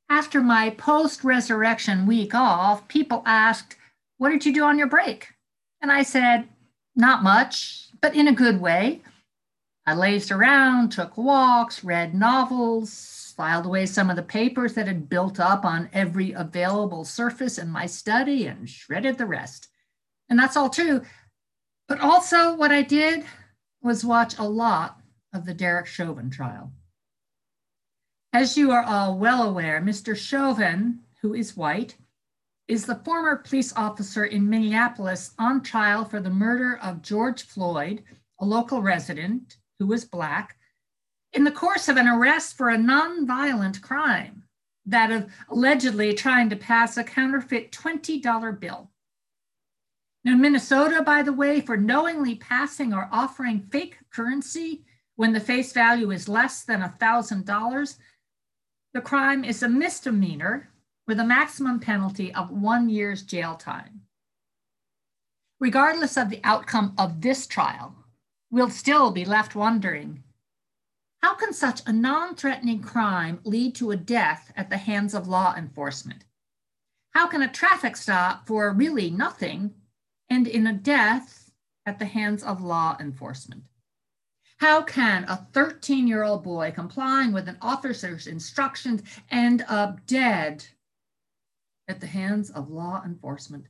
After my post-resurrection week off, people asked, "What did you do on your break?" And I said, "Not much, but in a good way. I lazed around, took walks, read novels, filed away some of the papers that had built up on every available surface in my study, and shredded the rest." And that's all true. But also, what I did was watch a lot of the Derek Chauvin trial. As you are all well aware, Mr. Chauvin, who is white, is the former police officer in Minneapolis on trial for the murder of George Floyd, a local resident who was Black, in the course of an arrest for a nonviolent crime, that of allegedly trying to pass a counterfeit $20 bill. Now, in Minnesota, by the way, for knowingly passing or offering fake currency when the face value is less than $1,000, the crime is a misdemeanor with a maximum penalty of 1 year's jail time. Regardless of the outcome of this trial, we'll still be left wondering, how can such a non-threatening crime lead to a death at the hands of law enforcement? How can a traffic stop for really nothing end in a death at the hands of law enforcement? How can a 13-year-old boy complying with an officer's instructions end up dead at the hands of law enforcement?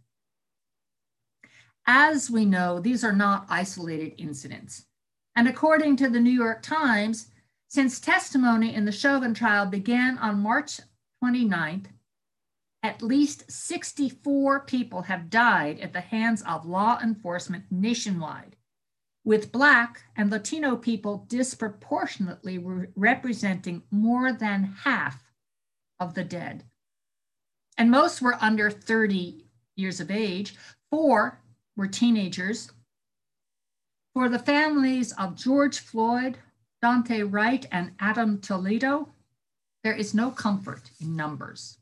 As we know, these are not isolated incidents. And according to the New York Times, since testimony in the Chauvin trial began on March 29th, at least 64 people have died at the hands of law enforcement nationwide, with Black and Latino people disproportionately representing more than half of the dead. And most were under 30 years of age. 4 were teenagers. For the families of George Floyd, Daunte Wright, and Adam Toledo, there is no comfort in numbers.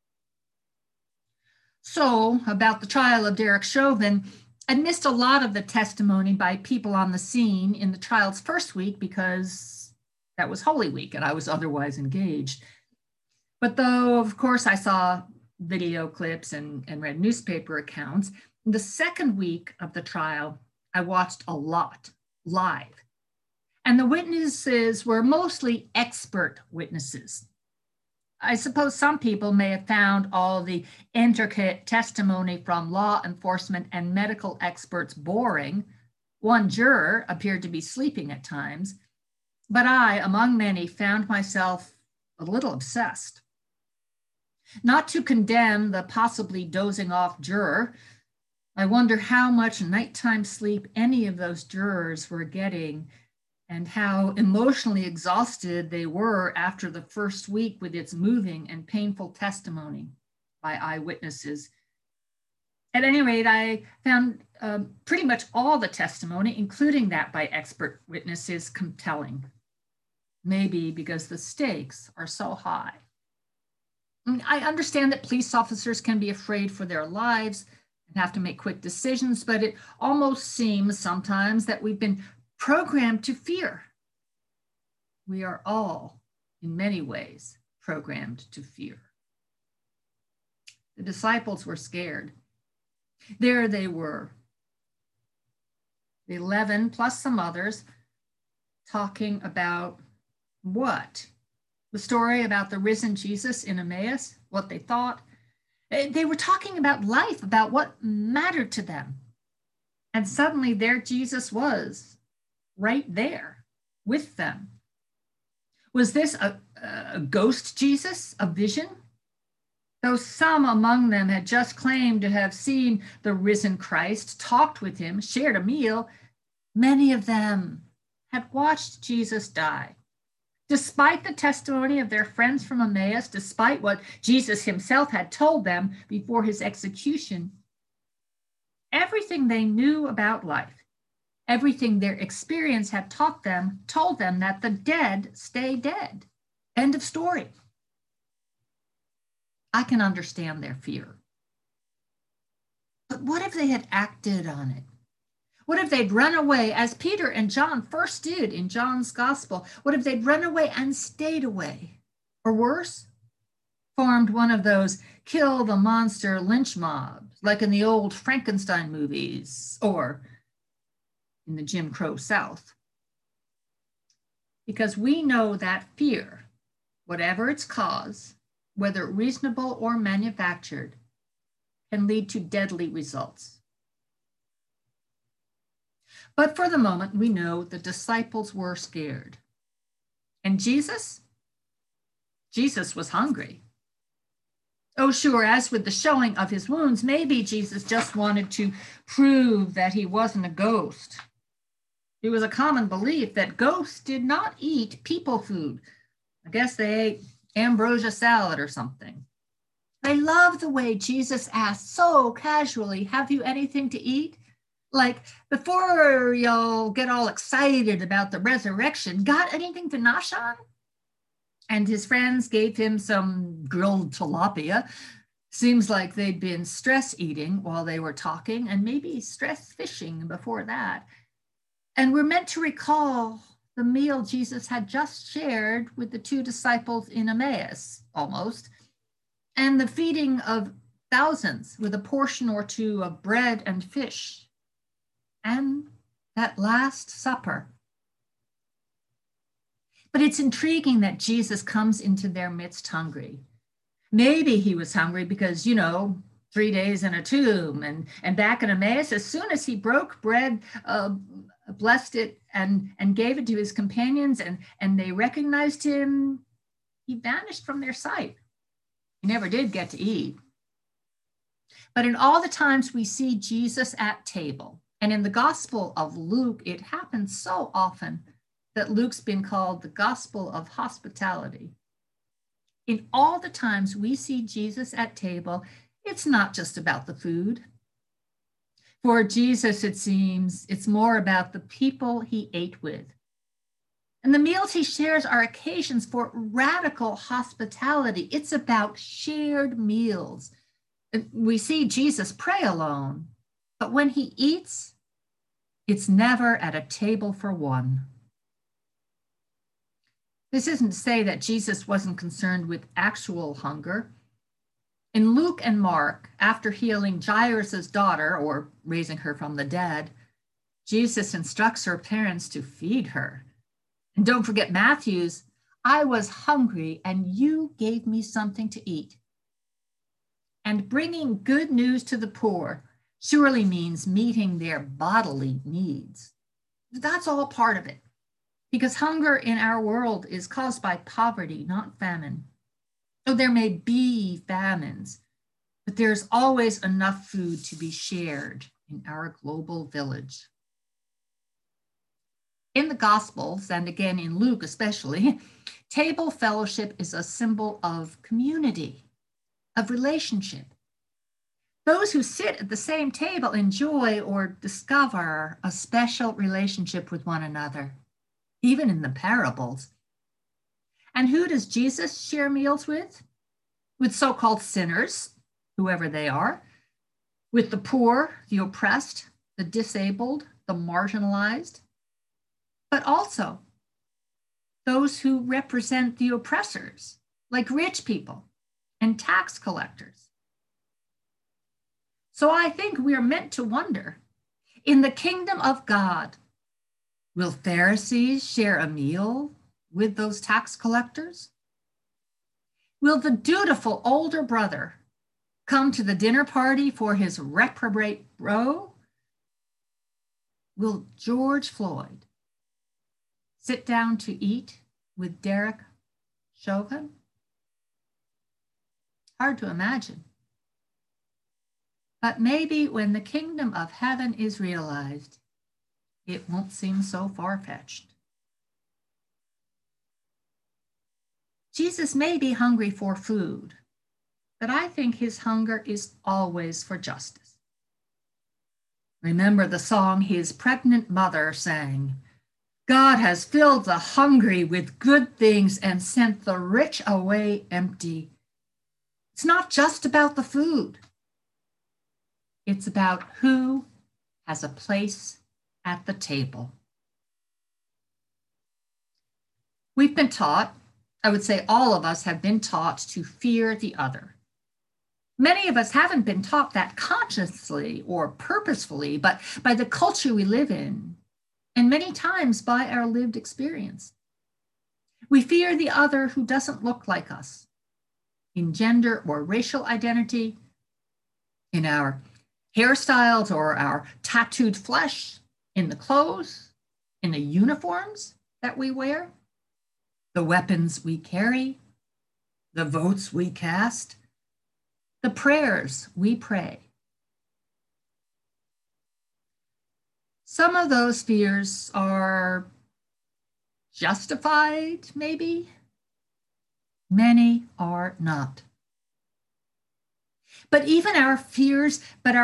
So, about the trial of Derek Chauvin, I missed a lot of the testimony by people on the scene in the trial's first week because that was Holy Week and I was otherwise engaged. But though, of course, I saw video clips and read newspaper accounts, the second week of the trial, I watched a lot live. And the witnesses were mostly expert witnesses. I suppose some people may have found all the intricate testimony from law enforcement and medical experts boring. One juror appeared to be sleeping at times, but I, among many, found myself a little obsessed. Not to condemn the possibly dozing off juror, I wonder how much nighttime sleep any of those jurors were getting and how emotionally exhausted they were after the first week with its moving and painful testimony by eyewitnesses. At any rate, I found pretty much all the testimony, including that by expert witnesses, compelling. Maybe because the stakes are so high. I understand that police officers can be afraid for their lives and have to make quick decisions, but it almost seems sometimes that we've been programmed to fear. We are all, in many ways, programmed to fear. The disciples were scared. There they were, the 11 plus some others, talking about what? The story about the risen Jesus in Emmaus, what they thought. They were talking about life, about what mattered to them. And suddenly there Jesus was, right there with them. Was this a ghost Jesus, a vision? Though some among them had just claimed to have seen the risen Christ, talked with him, shared a meal, many of them had watched Jesus die. Despite the testimony of their friends from Emmaus, despite what Jesus himself had told them before his execution, everything they knew about life, everything their experience had taught them, told them that the dead stay dead. End of story. I can understand their fear. But what if they had acted on it? What if they'd run away, as Peter and John first did in John's gospel? What if they'd run away and stayed away? Or worse, formed one of those kill the monster lynch mobs, like in the old Frankenstein movies or in the Jim Crow South. Because we know that fear, whatever its cause, whether reasonable or manufactured, can lead to deadly results. But for the moment, we know the disciples were scared. And Jesus was hungry. Oh, sure, as with the showing of his wounds, maybe Jesus just wanted to prove that he wasn't a ghost. It was a common belief that ghosts did not eat people food. I guess they ate ambrosia salad or something. I love the way Jesus asked so casually, have you anything to eat? Like, before you'll get all excited about the resurrection, got anything to nosh on? And his friends gave him some grilled tilapia. Seems like they'd been stress eating while they were talking, and maybe stress fishing before that. And we're meant to recall the meal Jesus had just shared with the two disciples in Emmaus, almost, and the feeding of thousands with a portion or two of bread and fish, and that Last Supper. But it's intriguing that Jesus comes into their midst hungry. Maybe he was hungry because, 3 days in a tomb, and back in Emmaus, as soon as he broke bread, blessed it and gave it to his companions, and they recognized him, he vanished from their sight. He never did get to eat. But in all the times we see Jesus at table, and in the Gospel of Luke, it happens so often that Luke's been called the Gospel of Hospitality. In all the times we see Jesus at table, it's not just about the food. For Jesus, it seems, it's more about the people he ate with. And the meals he shares are occasions for radical hospitality. It's about shared meals. We see Jesus pray alone, but when he eats, it's never at a table for one. This isn't to say that Jesus wasn't concerned with actual hunger. In Luke and Mark, after healing Jairus' daughter or raising her from the dead, Jesus instructs her parents to feed her. And don't forget Matthew's, I was hungry and you gave me something to eat. And bringing good news to the poor surely means meeting their bodily needs. That's all part of it, because hunger in our world is caused by poverty, not famine. So there may be famines, but there's always enough food to be shared in our global village. In the Gospels, and again in Luke especially, table fellowship is a symbol of community, of relationship. Those who sit at the same table enjoy or discover a special relationship with one another, even in the parables. And who does Jesus share meals with? With so-called sinners, whoever they are, with the poor, the oppressed, the disabled, the marginalized, but also those who represent the oppressors, like rich people and tax collectors. So I think we are meant to wonder, in the kingdom of God, will Pharisees share a meal with those tax collectors? Will the dutiful older brother come to the dinner party for his reprobate bro? Will George Floyd sit down to eat with Derek Chauvin? Hard to imagine. But maybe when the kingdom of heaven is realized, it won't seem so far-fetched. Jesus may be hungry for food, but I think his hunger is always for justice. Remember the song his pregnant mother sang, God has filled the hungry with good things and sent the rich away empty. It's not just about the food. It's about who has a place at the table. We've been taught, I would say all of us have been taught to fear the other. Many of us haven't been taught that consciously or purposefully, but by the culture we live in, and many times by our lived experience. We fear the other who doesn't look like us in gender or racial identity, in our hairstyles or our tattooed flesh, in the clothes, in the uniforms that we wear, the weapons we carry, the votes we cast, the prayers we pray. Some of those fears are justified, maybe. Many are not. But our fears,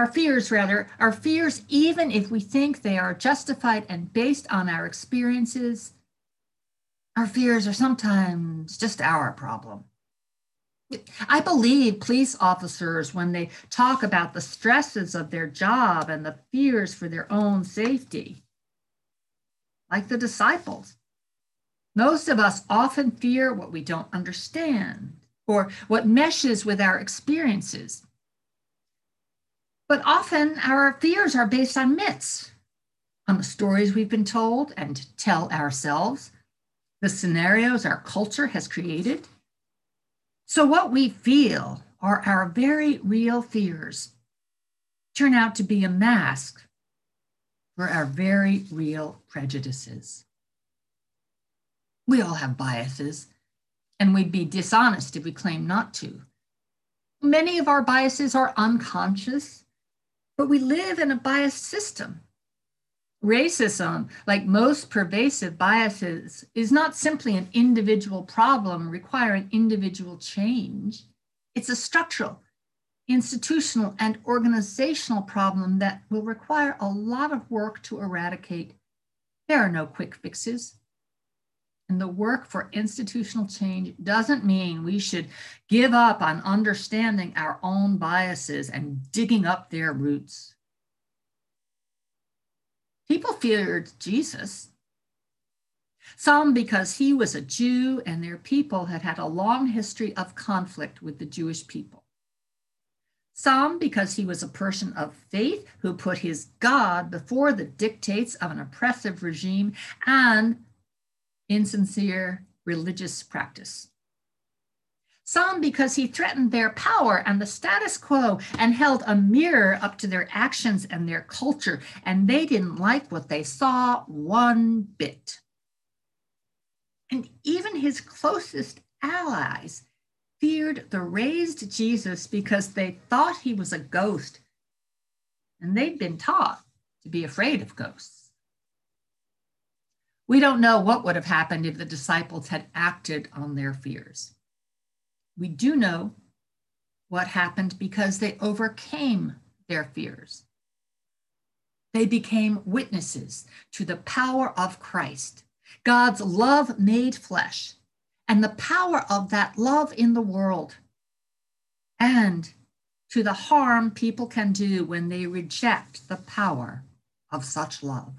even if we think they are justified and based on our experiences, our fears are sometimes just our problem. I believe police officers, when they talk about the stresses of their job and the fears for their own safety, like the disciples, most of us often fear what we don't understand or what meshes with our experiences. But often our fears are based on myths, on the stories we've been told and tell ourselves, the scenarios our culture has created. So what we feel are our very real fears turn out to be a mask for our very real prejudices. We all have biases, and we'd be dishonest if we claim not to. Many of our biases are unconscious, but we live in a biased system. Racism, like most pervasive biases, is not simply an individual problem requiring individual change. It's a structural, institutional, and organizational problem that will require a lot of work to eradicate. There are no quick fixes. And the work for institutional change doesn't mean we should give up on understanding our own biases and digging up their roots. People feared Jesus, some because he was a Jew and their people had had a long history of conflict with the Jewish people. Some because he was a person of faith who put his God before the dictates of an oppressive regime and insincere religious practice. Some because he threatened their power and the status quo and held a mirror up to their actions and their culture, and they didn't like what they saw one bit. And even his closest allies feared the raised Jesus because they thought he was a ghost, and they'd been taught to be afraid of ghosts. We don't know what would have happened if the disciples had acted on their fears. We do know what happened because they overcame their fears. They became witnesses to the power of Christ, God's love made flesh, and the power of that love in the world, and to the harm people can do when they reject the power of such love.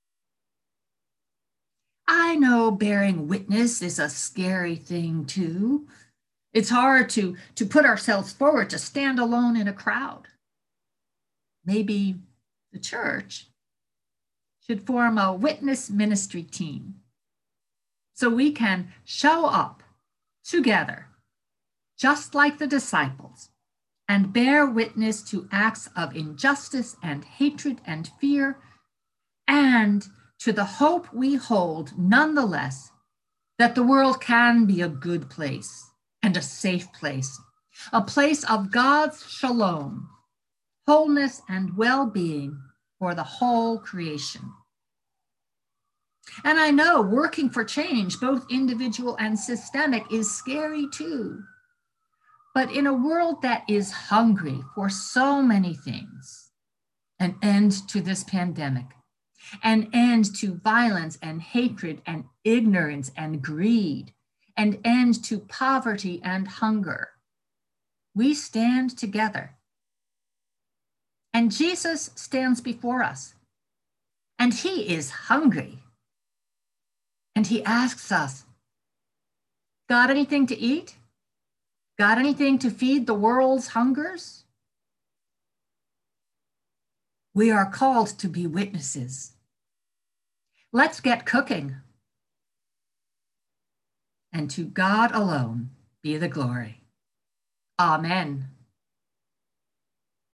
I know bearing witness is a scary thing too. It's hard to put ourselves forward, to stand alone in a crowd. Maybe the church should form a witness ministry team so we can show up together, just like the disciples, and bear witness to acts of injustice and hatred and fear, and to the hope we hold, nonetheless, that the world can be a good place and a safe place, a place of God's shalom, wholeness, and well-being for the whole creation. And I know working for change, both individual and systemic, is scary too. But in a world that is hungry for so many things, an end to this pandemic, an end to violence and hatred and ignorance and greed, an end to poverty and hunger, we stand together. And Jesus stands before us, and he is hungry. And he asks us, Got anything to eat? Got anything to feed the world's hungers? We are called to be witnesses. Let's get cooking. And to God alone be the glory. Amen.